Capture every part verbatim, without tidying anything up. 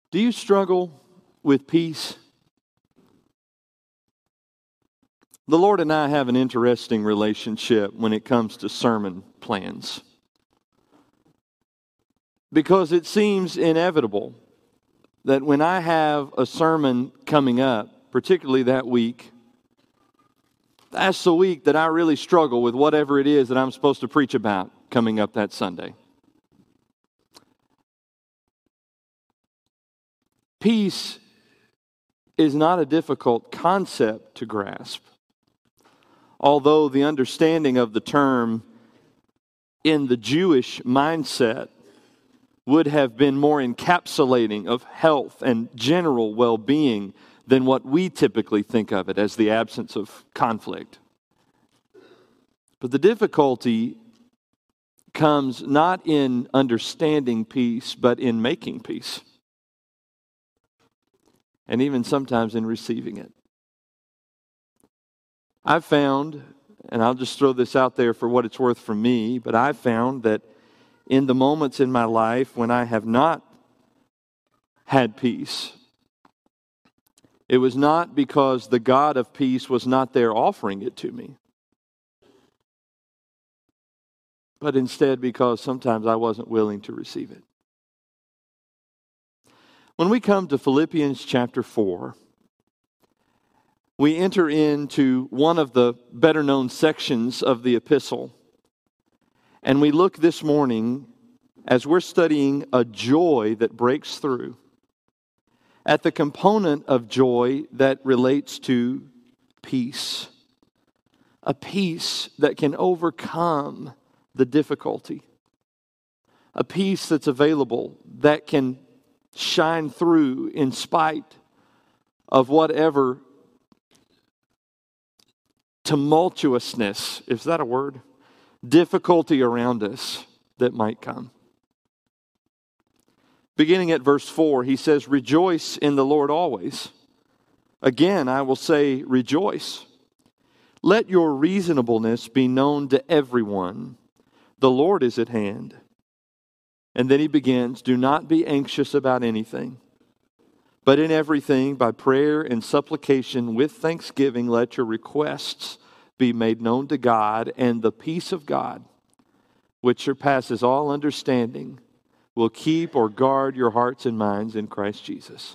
Do you struggle with peace? The Lord and I have an interesting relationship when it comes to sermon plans, because it seems inevitable that when I have a sermon coming up, particularly that week, that's the week that I really struggle with whatever it is that I'm supposed to preach about coming up that Sunday. Peace is not a difficult concept to grasp, although the understanding of the term in the Jewish mindset would have been more encapsulating of health and general well-being than what we typically think of it as the absence of conflict. But the difficulty comes not in understanding peace, but in making peace. And even sometimes in receiving it. I've found, and I'll just throw this out there for what it's worth for me, but I've found that in the moments in my life when I have not had peace, it was not because the God of peace was not there offering it to me, but instead because sometimes I wasn't willing to receive it. When we come to Philippians chapter four, we enter into one of the better known sections of the epistle. And we look this morning, as we're studying a joy that breaks through, at the component of joy that relates to peace. A peace that can overcome the difficulty. A peace that's available, that can shine through in spite of whatever tumultuousness, is that a word? Difficulty around us that might come. Beginning at verse four, he says, "Rejoice in the Lord always. Again, I will say, rejoice. Let your reasonableness be known to everyone. The Lord is at hand." And then he begins, "Do not be anxious about anything, but in everything, by prayer and supplication with thanksgiving, let your requests be made known to God, and the peace of God, which surpasses all understanding, will keep or guard your hearts and minds in Christ Jesus."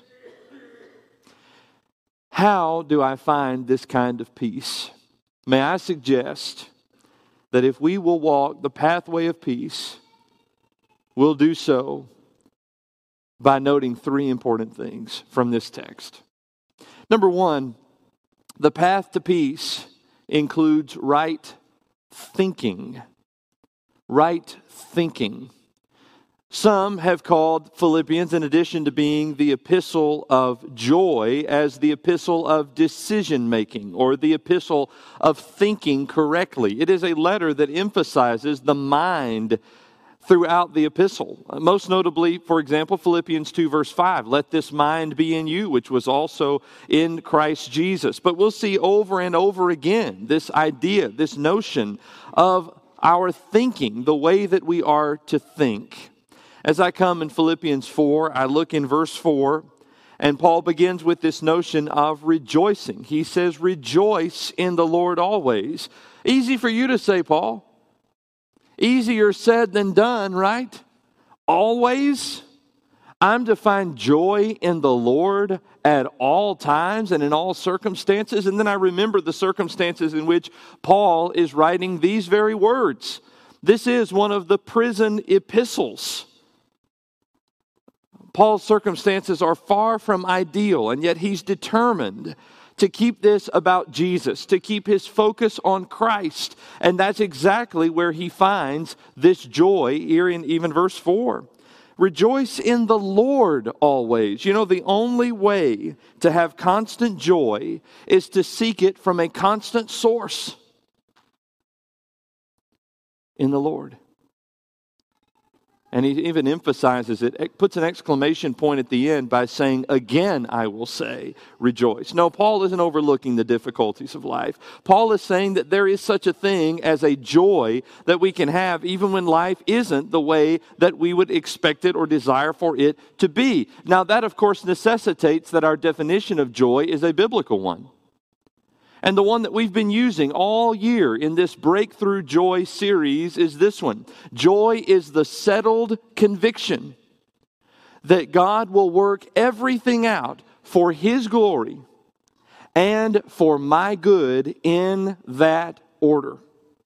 How do I find this kind of peace? May I suggest that if we will walk the pathway of peace, we'll do so by noting three important things from this text. Number one, the path to peace includes right thinking. Right thinking. Some have called Philippians, in addition to being the epistle of joy, as the epistle of decision making, or the epistle of thinking correctly. It is a letter that emphasizes the mind throughout the epistle. Most notably, for example, Philippians two verse five, "Let this mind be in you, which was also in Christ Jesus." But we'll see over and over again this idea, this notion of our thinking, the way that we are to think. As I come in Philippians four, I look in verse four, and Paul begins with this notion of rejoicing. He says, "Rejoice in the Lord always." Easy for you to say, Paul. Easier said than done, right? Always. I'm to find joy in the Lord at all times and in all circumstances. And then I remember the circumstances in which Paul is writing these very words. This is one of the prison epistles. Paul's circumstances are far from ideal, and yet he's determined to keep this about Jesus, to keep his focus on Christ. And that's exactly where he finds this joy here in even verse four. Rejoice in the Lord always. You know, the only way to have constant joy is to seek it from a constant source. In the Lord. And he even emphasizes it, puts an exclamation point at the end by saying, again, I will say, rejoice. No, Paul isn't overlooking the difficulties of life. Paul is saying that there is such a thing as a joy that we can have even when life isn't the way that we would expect it or desire for it to be. Now, that, of course, necessitates that our definition of joy is a biblical one. And the one that we've been using all year in this Breakthrough Joy series is this one. Joy is the settled conviction that God will work everything out for His glory and for my good in that order.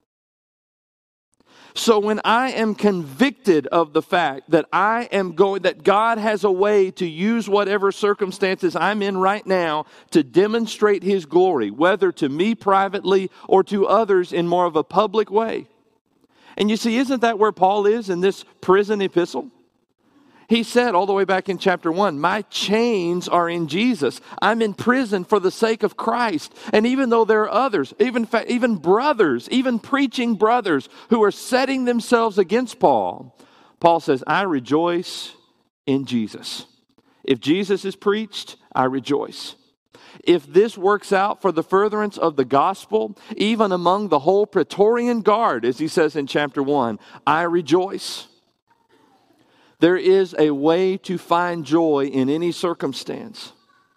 So when I am convicted of the fact that I am going, that God has a way to use whatever circumstances I'm in right now to demonstrate His glory, whether to me privately or to others in more of a public way. And you see, isn't that where Paul is in this prison epistle? He said all the way back in chapter one, my chains are in Jesus. I'm in prison for the sake of Christ. And even though there are others, even, even brothers, even preaching brothers who are setting themselves against Paul, Paul says, I rejoice in Jesus. If Jesus is preached, I rejoice. If this works out for the furtherance of the gospel, even among the whole Praetorian Guard, as he says in chapter one, I rejoice. There is a way to find joy in any circumstance.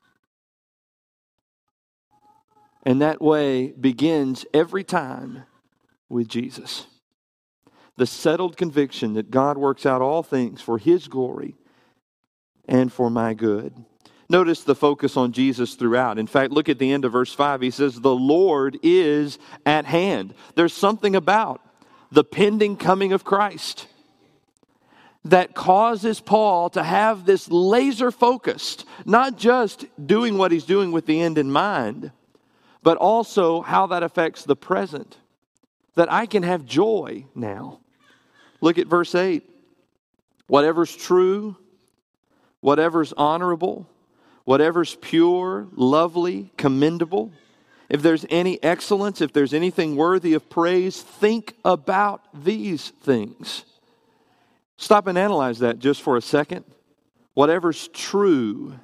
And that way begins every time with Jesus. The settled conviction that God works out all things for His glory and for my good. Notice the focus on Jesus throughout. In fact, look at the end of verse five. He says, the Lord is at hand. There's something about the pending coming of Christ that causes Paul to have this laser focused, not just doing what he's doing with the end in mind, but also how that affects the present. That I can have joy now. Look at verse eight. Whatever's true, whatever's honorable, whatever's pure, lovely, commendable, if there's any excellence, if there's anything worthy of praise, think about these things. Stop and analyze that just for a second. Whatever's true,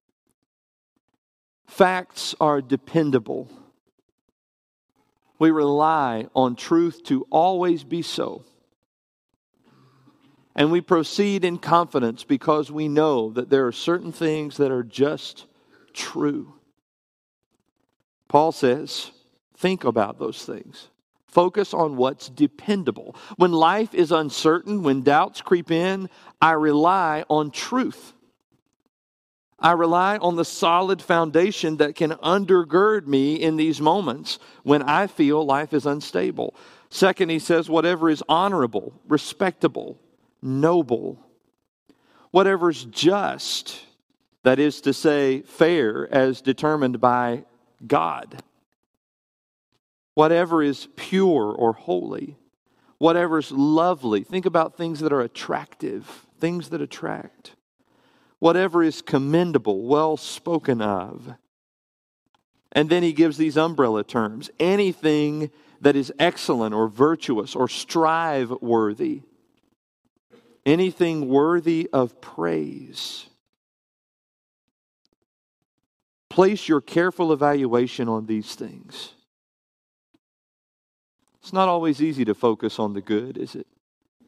facts are dependable. We rely on truth to always be so. And we proceed in confidence because we know that there are certain things that are just true. Paul says, think about those things. Focus on what's dependable. When life is uncertain, when doubts creep in, I rely on truth. I rely on the solid foundation that can undergird me in these moments when I feel life is unstable. Second, he says, whatever is honorable, respectable, noble, whatever's just, that is to say, fair as determined by God. Whatever is pure or holy, whatever's lovely. Think about things that are attractive, things that attract. Whatever is commendable, well spoken of. And then he gives these umbrella terms. Anything that is excellent or virtuous or strive-worthy. Anything worthy of praise. Place your careful evaluation on these things. It's not always easy to focus on the good, is it?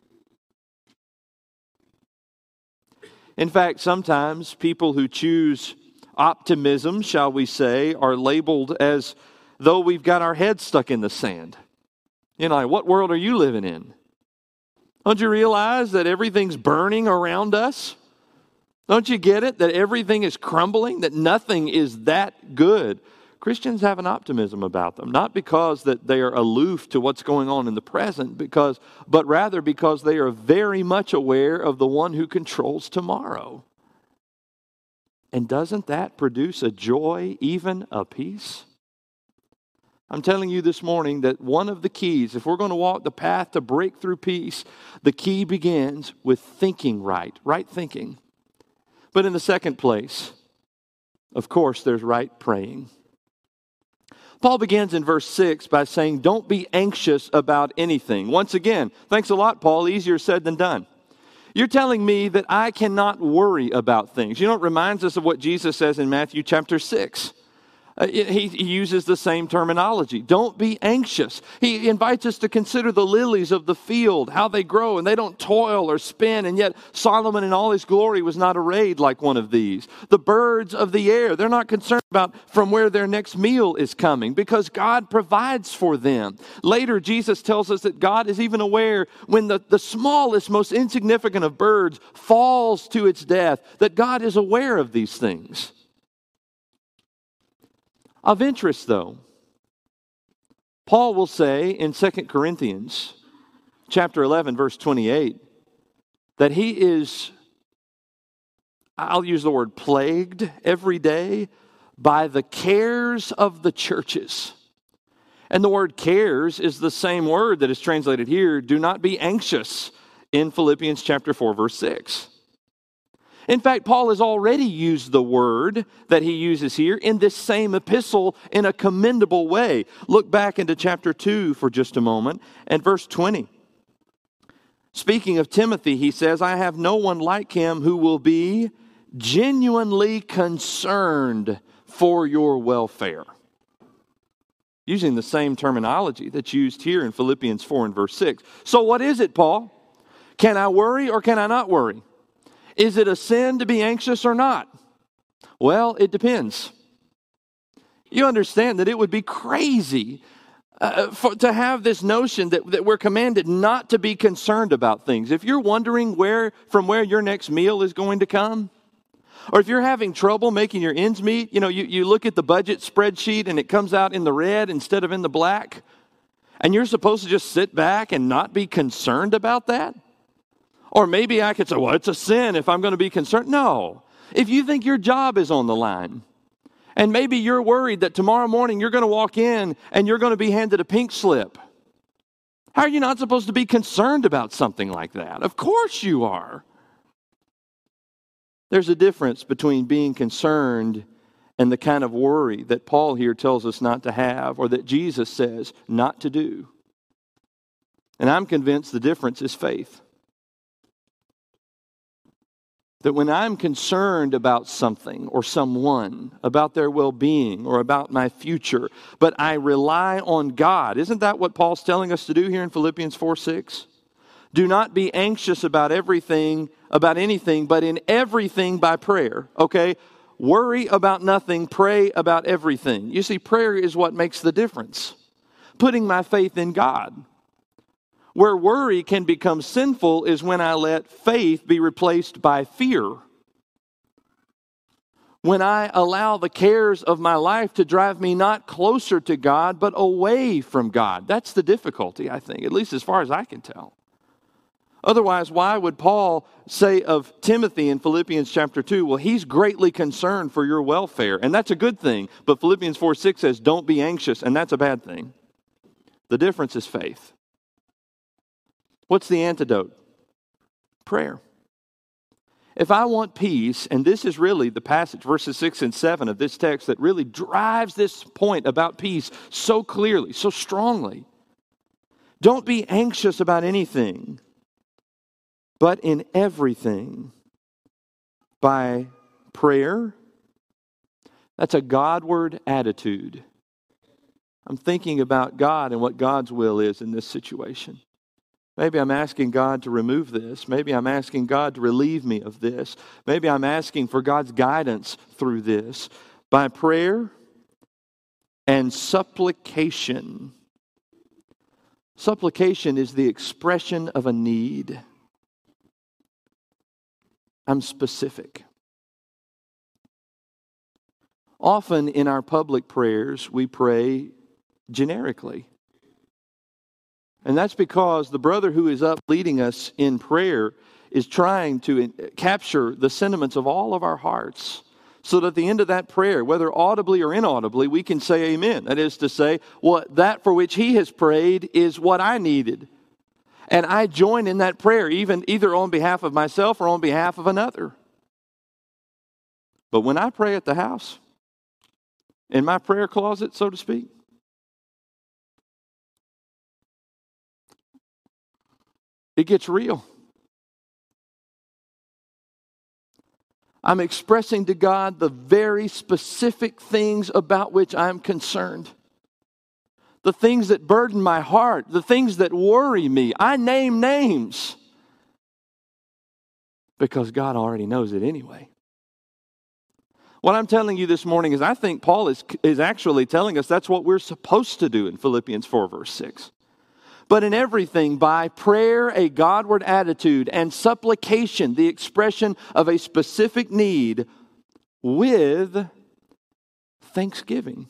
In fact, sometimes people who choose optimism, shall we say, are labeled as though we've got our heads stuck in the sand. You know, like, what world are you living in? Don't you realize that everything's burning around us? Don't you get it? That everything is crumbling, that nothing is that good. Christians have an optimism about them, not because that they are aloof to what's going on in the present, because, but rather because they are very much aware of the one who controls tomorrow. And doesn't that produce a joy, even a peace? I'm telling you this morning that one of the keys, if we're going to walk the path to breakthrough peace, the key begins with thinking right, right thinking. But in the second place, of course, there's right praying. Paul begins in verse six by saying, don't be anxious about anything. Once again, thanks a lot, Paul. Easier said than done. You're telling me that I cannot worry about things. You know, it reminds us of what Jesus says in Matthew chapter six. Uh, he, he uses the same terminology. Don't be anxious. He invites us to consider the lilies of the field, how they grow, and they don't toil or spin, and yet Solomon in all his glory was not arrayed like one of these. The birds of the air, they're not concerned about from where their next meal is coming because God provides for them. Later, Jesus tells us that God is even aware when the, the smallest, most insignificant of birds falls to its death, that God is aware of these things. Of interest, though, Paul will say in Second Corinthians chapter eleven, verse twenty-eight, that he is, I'll use the word plagued every day by the cares of the churches. And the word cares is the same word that is translated here, do not be anxious, in Philippians chapter four, verse six. In fact, Paul has already used the word that he uses here in this same epistle in a commendable way. Look back into chapter two for just a moment and verse twenty. Speaking of Timothy, he says, I have no one like him who will be genuinely concerned for your welfare. Using the same terminology that's used here in Philippians four and verse six. So what is it, Paul? Can I worry or can I not worry? Is it a sin to be anxious or not? Well, it depends. You understand that it would be crazy uh, for, to have this notion that, that we're commanded not to be concerned about things. If you're wondering where from where your next meal is going to come, or if you're having trouble making your ends meet, you know, you, you look at the budget spreadsheet and it comes out in the red instead of in the black, and you're supposed to just sit back and not be concerned about that? Or maybe I could say, well, it's a sin if I'm going to be concerned. No. If you think your job is on the line, and maybe you're worried that tomorrow morning you're going to walk in and you're going to be handed a pink slip, how are you not supposed to be concerned about something like that? Of course you are. There's a difference between being concerned and the kind of worry that Paul here tells us not to have, or that Jesus says not to do. And I'm convinced the difference is faith. That when I'm concerned about something or someone, about their well-being or about my future, but I rely on God. Isn't that what Paul's telling us to do here in Philippians four six? Do not be anxious about everything, about anything, but in everything by prayer. Okay? Worry about nothing, pray about everything. You see, prayer is what makes the difference. Putting my faith in God. Where worry can become sinful is when I let faith be replaced by fear. When I allow the cares of my life to drive me not closer to God, but away from God. That's the difficulty, I think, at least as far as I can tell. Otherwise, why would Paul say of Timothy in Philippians chapter two, well, he's greatly concerned for your welfare, and that's a good thing. But Philippians four six says, don't be anxious, and that's a bad thing. The difference is faith. What's the antidote? Prayer. If I want peace, and this is really the passage, verses six and seven of this text that really drives this point about peace so clearly, so strongly. Don't be anxious about anything, but in everything, by prayer. That's a Godward attitude. I'm thinking about God and what God's will is in this situation. Maybe I'm asking God to remove this. Maybe I'm asking God to relieve me of this. Maybe I'm asking for God's guidance through this. By prayer and supplication. Supplication is the expression of a need. I'm specific. Often in our public prayers, we pray generically. And that's because the brother who is up leading us in prayer is trying to capture the sentiments of all of our hearts so that at the end of that prayer, whether audibly or inaudibly, we can say amen. That is to say, well, that for which he has prayed is what I needed. And I join in that prayer, even either on behalf of myself or on behalf of another. But when I pray at the house, in my prayer closet, so to speak, it gets real. I'm expressing to God the very specific things about which I'm concerned. The things that burden my heart, the things that worry me. I name names because God already knows it anyway. What I'm telling you this morning is I think Paul is, is actually telling us that's what we're supposed to do in Philippians four, verse six. But in everything, by prayer, a Godward attitude, and supplication, the expression of a specific need, with thanksgiving.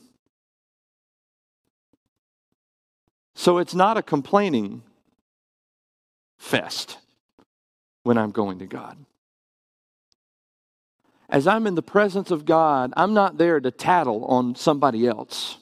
So it's not a complaining fest when I'm going to God. As I'm in the presence of God, I'm not there to tattle on somebody else.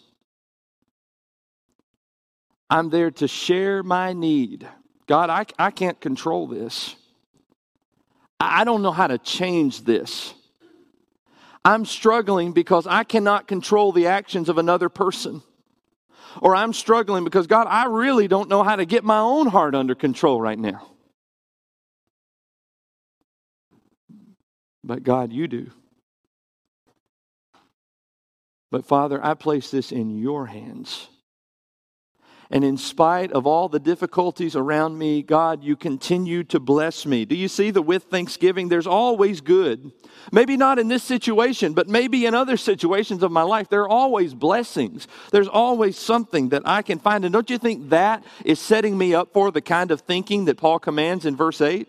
I'm there to share my need. God, I, I can't control this. I don't know how to change this. I'm struggling because I cannot control the actions of another person. Or I'm struggling because, God, I really don't know how to get my own heart under control right now. But God, you do. But Father, I place this in your hands. And in spite of all the difficulties around me, God, you continue to bless me. Do you see the with thanksgiving? There's always good. Maybe not in this situation, but maybe in other situations of my life, there are always blessings. There's always something that I can find. And don't you think that is setting me up for the kind of thinking that Paul commands in verse eight?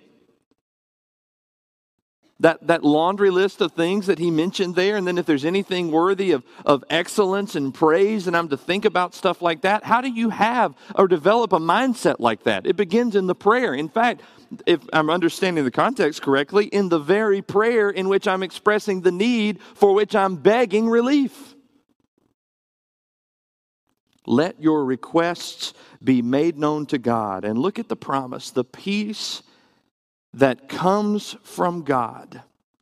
That, that laundry list of things that he mentioned there, and then if there's anything worthy of, of excellence and praise, and I'm to think about stuff like that, how do you have or develop a mindset like that? It begins in the prayer. In fact, if I'm understanding the context correctly, in the very prayer in which I'm expressing the need for which I'm begging relief. Let your requests be made known to God. And look at the promise, the peace that comes from God.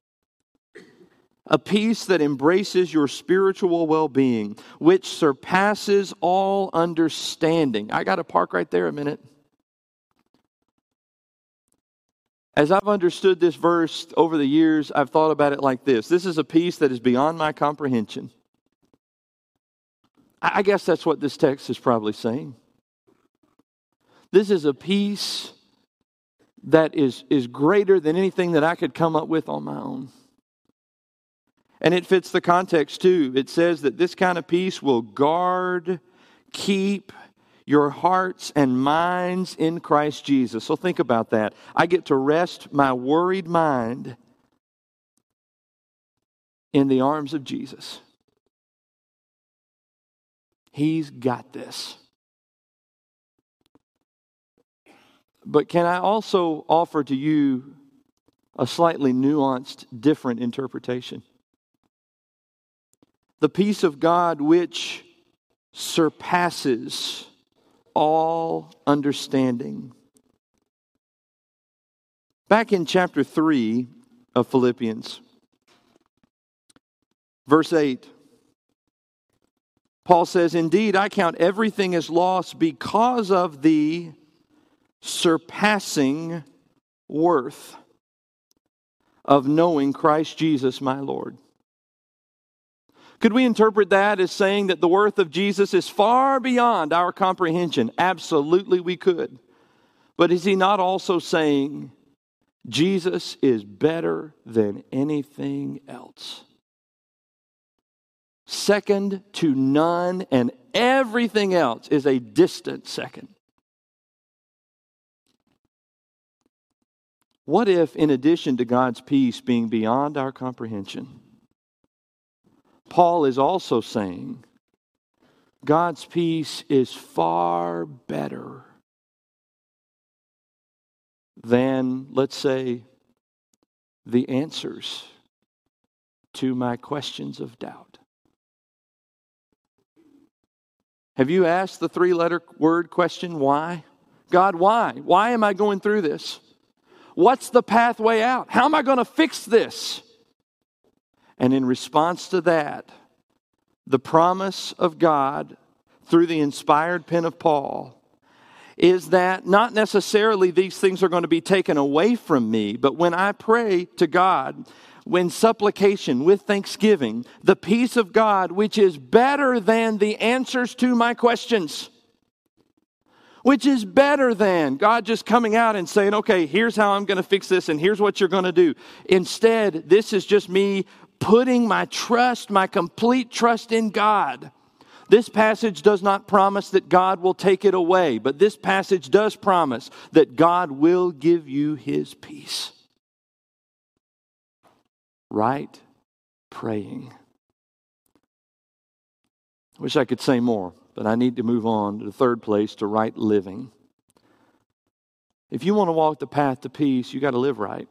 A peace that embraces your spiritual well-being, which surpasses all understanding. I got to park right there a minute. As I've understood this verse over the years, I've thought about it like this. This is a peace that is beyond my comprehension. I guess that's what this text is probably saying. This is a peace that is, is greater than anything that I could come up with on my own. And it fits the context too. It says that this kind of peace will guard, keep your hearts and minds in Christ Jesus. So think about that. I get to rest my worried mind in the arms of Jesus. He's got this. But can I also offer to you a slightly nuanced, different interpretation? The peace of God which surpasses all understanding. Back in chapter three of Philippians, verse eight, Paul says, "Indeed, I count everything as loss because of the surpassing worth of knowing Christ Jesus my Lord." Could we interpret that as saying that the worth of Jesus is far beyond our comprehension? Absolutely we could. But is he not also saying Jesus is better than anything else? Second to none, and everything else is a distant second. What if, in addition to God's peace being beyond our comprehension, Paul is also saying God's peace is far better than, let's say, the answers to my questions of doubt? Have you asked the three-letter word question, why? God, why? Why am I going through this? What's the pathway out? How am I going to fix this? And in response to that, the promise of God through the inspired pen of Paul is that not necessarily these things are going to be taken away from me, but when I pray to God, when supplication with thanksgiving, the peace of God, which is better than the answers to my questions. Which is better than God just coming out and saying, okay, here's how I'm going to fix this and here's what you're going to do. Instead, this is just me putting my trust, my complete trust in God. This passage does not promise that God will take it away, but this passage does promise that God will give you His peace. Right praying. Wish I could say more, but I need to move on to the third place, to right living. If you want to walk the path to peace, you got to live right.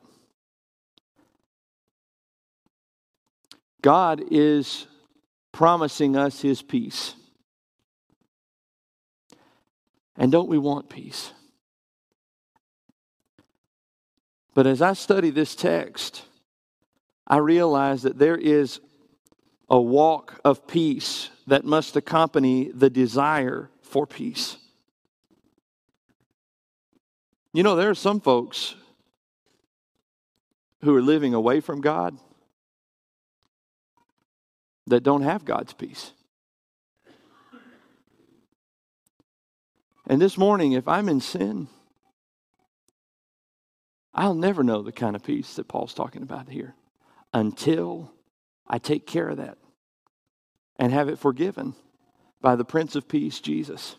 God is promising us His peace. And don't we want peace? But as I study this text, I realize that there is a walk of peace that must accompany the desire for peace. You know, there are some folks who are living away from God that don't have God's peace. And this morning, if I'm in sin, I'll never know the kind of peace that Paul's talking about here until I take care of that and have it forgiven by the Prince of Peace, Jesus.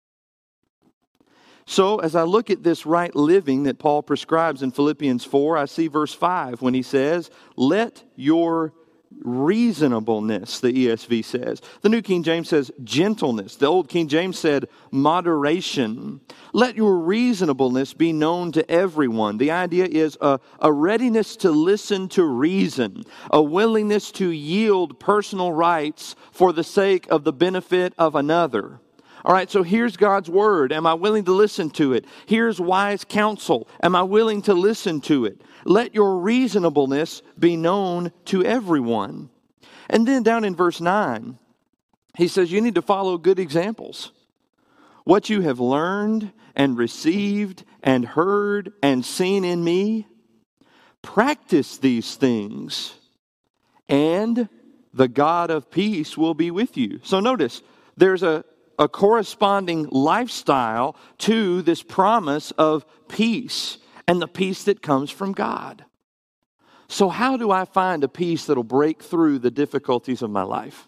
So as I look at this right living that Paul prescribes in Philippians four, I see verse five when he says, let your reasonableness, the E S V says. The New King James says gentleness. The Old King James said moderation. Let your reasonableness be known to everyone. The idea is a, a readiness to listen to reason, a willingness to yield personal rights for the sake of the benefit of another. All right, so here's God's word. Am I willing to listen to it? Here's wise counsel. Am I willing to listen to it? Let your reasonableness be known to everyone. And then down in verse nine, he says you need to follow good examples. What you have learned and received and heard and seen in me, practice these things, and the God of peace will be with you. So notice, there's a a corresponding lifestyle to this promise of peace and the peace that comes from God. So how do I find a peace that'll break through the difficulties of my life?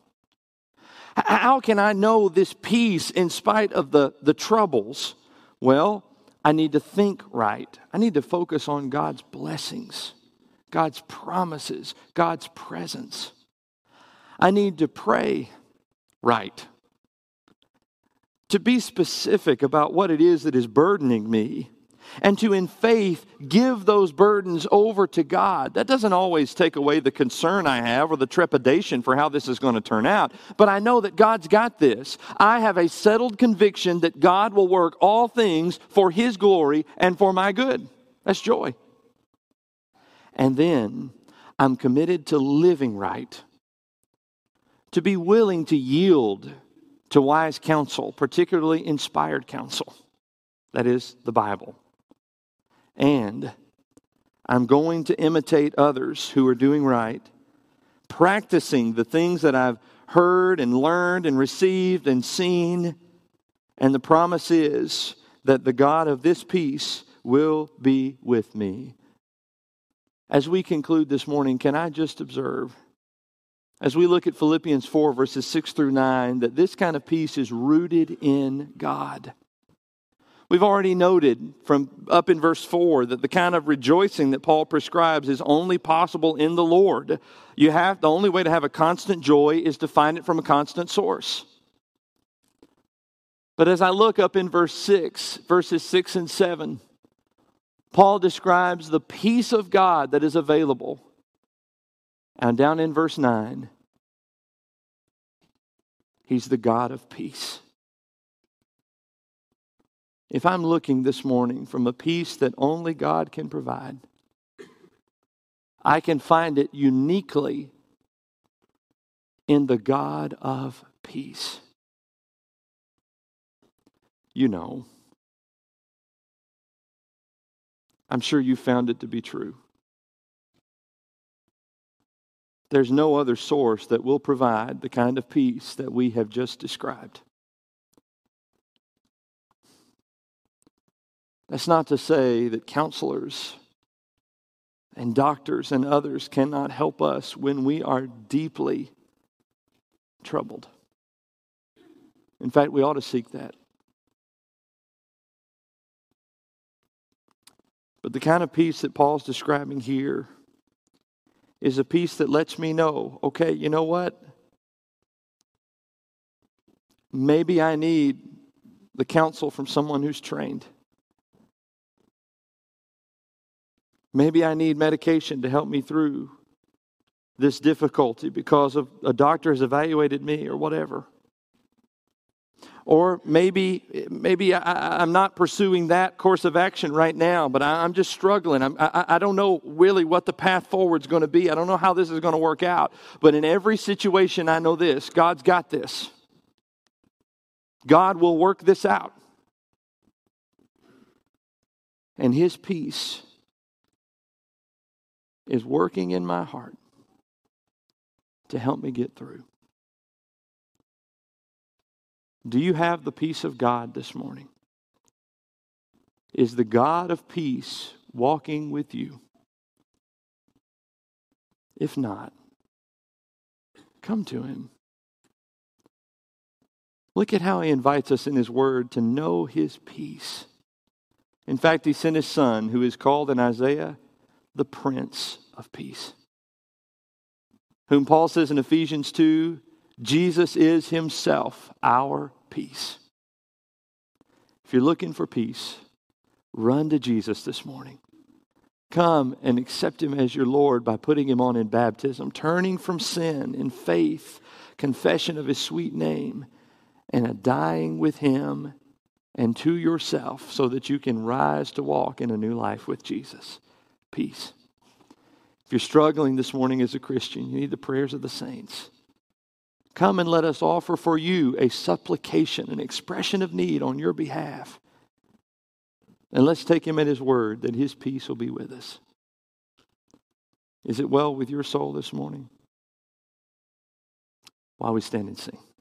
How can I know this peace in spite of the, the troubles? Well, I need to think right. I need to focus on God's blessings, God's promises, God's presence. I need to pray right. To be specific about what it is that is burdening me, and to, in faith, give those burdens over to God. That doesn't always take away the concern I have or the trepidation for how this is going to turn out, but I know that God's got this. I have a settled conviction that God will work all things for His glory and for my good. That's joy. And then I'm committed to living right, to be willing to yield to wise counsel, particularly inspired counsel. That is the Bible. And I'm going to imitate others who are doing right, practicing the things that I've heard and learned and received and seen. And the promise is that the God of this peace will be with me. As we conclude this morning, can I just observe, as we look at Philippians four, verses six through nine, that this kind of peace is rooted in God. We've already noted from up in verse four that the kind of rejoicing that Paul prescribes is only possible in the Lord. You have, the only way to have a constant joy is to find it from a constant source. But as I look up in verse six, verses six and seven, Paul describes the peace of God that is available. And down in verse nine, He's the God of peace. If I'm looking this morning from a peace that only God can provide, I can find it uniquely in the God of peace. You know, I'm sure you found it to be true. There's no other source that will provide the kind of peace that we have just described. That's not to say that counselors and doctors and others cannot help us when we are deeply troubled. In fact, we ought to seek that. But the kind of peace that Paul's describing here is a peace that lets me know, okay, you know what? Maybe I need the counsel from someone who's trained. Maybe I need medication to help me through this difficulty because of a doctor has evaluated me or whatever. Or maybe maybe I, I'm not pursuing that course of action right now, but I, I'm just struggling. I'm, I, I don't know really what the path forward is going to be. I don't know how this is going to work out. But in every situation, I know this. God's got this. God will work this out. And His peace is working in my heart to help me get through. Do you have the peace of God this morning? Is the God of peace walking with you? If not, come to Him. Look at how He invites us in His Word to know His peace. In fact, He sent His Son, who is called in Isaiah the Prince of Peace, whom Paul says in Ephesians two, Jesus is Himself our peace. If you're looking for peace, run to Jesus this morning. Come and accept Him as your Lord by putting Him on in baptism, turning from sin in faith, confession of His sweet name, and a dying with Him and to yourself so that you can rise to walk in a new life with Jesus. Peace. If you're struggling this morning as a Christian, you need the prayers of the saints. Come and let us offer for you a supplication, an expression of need on your behalf. And let's take Him at His word that His peace will be with us. Is it well with your soul this morning? While we stand and sing.